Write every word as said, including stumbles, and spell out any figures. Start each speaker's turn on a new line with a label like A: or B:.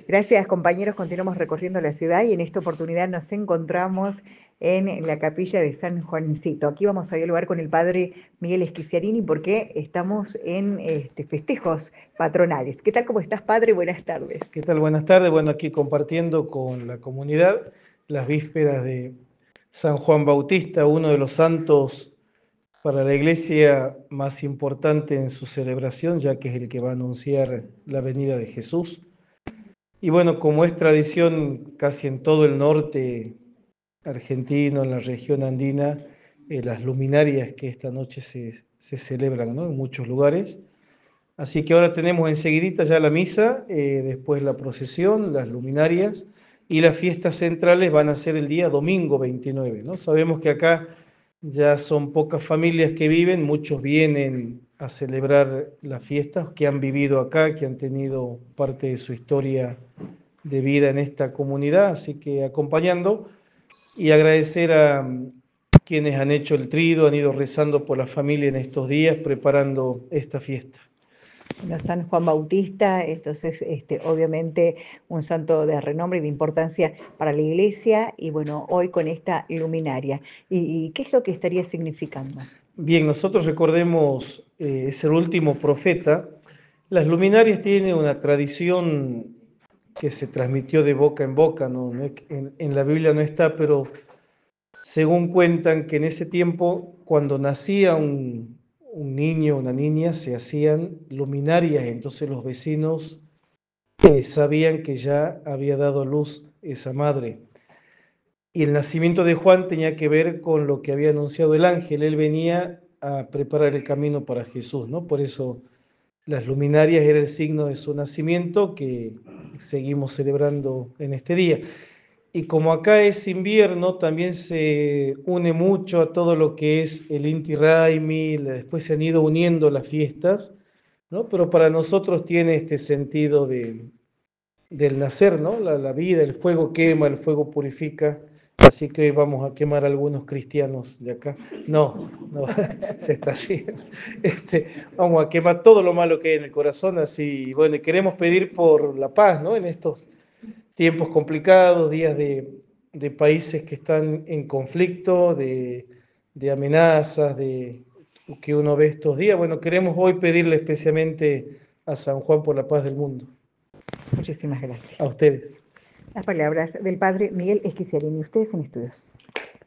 A: Gracias, compañeros. Continuamos recorriendo la ciudad y en esta oportunidad nos encontramos en la capilla de San Juancito. Aquí vamos a dialogar con el padre Miguel Esquiciarini porque estamos en este, festejos patronales. ¿Qué tal? ¿Cómo estás, padre? Buenas tardes.
B: ¿Qué tal? Buenas tardes. Bueno, aquí compartiendo con la comunidad las vísperas de San Juan Bautista, uno de los santos para la iglesia más importante en su celebración, ya que es el que va a anunciar la venida de Jesús. Y bueno, como es tradición casi en todo el norte argentino, en la región andina, eh, las luminarias que esta noche se, se celebran, ¿no?, en muchos lugares. Así que ahora tenemos enseguidita ya la misa, eh, después la procesión, las luminarias y las fiestas centrales van a ser el día domingo veintinueve, ¿no? Sabemos que acá ya son pocas familias que viven, muchos vienen a celebrar las fiestas, que han vivido acá, que han tenido parte de su historia de vida en esta comunidad, así que acompañando y agradecer a quienes han hecho el trido, han ido rezando por la familia en estos días, preparando esta fiesta.
A: Bueno, San Juan Bautista, entonces, este, obviamente, un santo de renombre y de importancia para la iglesia, y bueno, hoy con esta luminaria. ¿Y, y qué es lo que estaría significando?
B: Bien, nosotros recordemos, eh, es el último profeta. Las luminarias tienen una tradición que se transmitió de boca en boca, ¿no? No es que En, en la Biblia no está, pero según cuentan que en ese tiempo, cuando nacía un, un niño o una niña, se hacían luminarias, entonces los vecinos eh, sabían que ya había dado a luz esa madre. Y el nacimiento de Juan tenía que ver con lo que había anunciado el ángel. Él venía a preparar el camino para Jesús, ¿no? Por eso las luminarias era el signo de su nacimiento que seguimos celebrando en este día. Y como acá es invierno, también se une mucho a todo lo que es el Inti Raymi, después se han ido uniendo las fiestas, ¿no? Pero para nosotros tiene este sentido de, del nacer, ¿no? La, la vida, el fuego quema, el fuego purifica. Así que hoy vamos a quemar a algunos cristianos de acá. No, no, se está riendo. Este, vamos a quemar todo lo malo que hay en el corazón. Así, bueno, queremos pedir por la paz, ¿no? En estos tiempos complicados, días de, de países que están en conflicto, de, de amenazas, de que uno ve estos días. Bueno, queremos hoy pedirle especialmente a San Juan por la paz del mundo.
A: Muchísimas gracias.
B: A ustedes.
A: Las palabras del padre Miguel Esquiciarini. Ustedes en estudios.